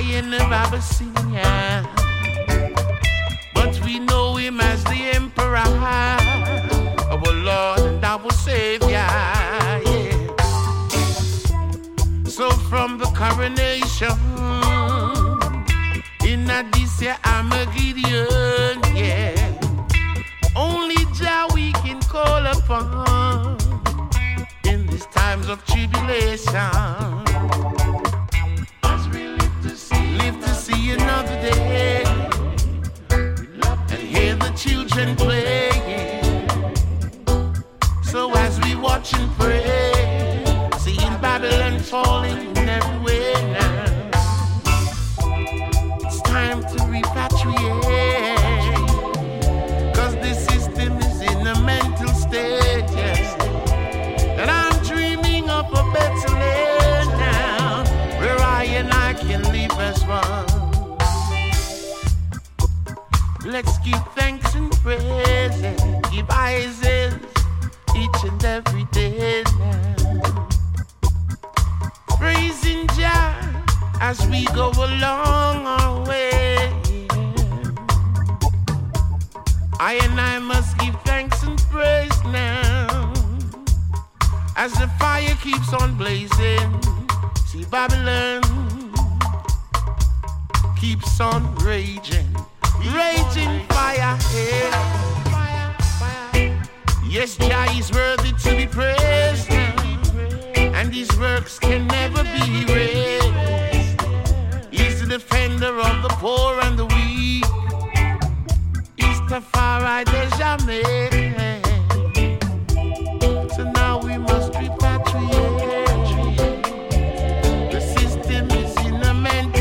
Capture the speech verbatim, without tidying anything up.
Lion of Abyssinia, but we know him as the Emperor, our Lord and our Savior. Yeah. So from the coronation in this year Armageddon, yeah, only Jah we can call upon in these times of tribulation. As we live to see, live to see another day and hear the children playing. So as we watch and pray, seeing Babylon falling everywhere now, it's time to repatriate, cause the system is in a mental state, yes. And I'm dreaming of a better land now, where I and I can live as one. Let's give thanks and praises, give praises each and every day now, praising Jah as we go along our way. I and I must give thanks and praise now, as the fire keeps on blazing. See, Babylon keeps on raging, raging fire, yeah. Fire, fire. Yes, Jah is worthy to be praised now, and his works can never be erased. He's the defender of the poor and the weak. He's the far right, the Jamaica.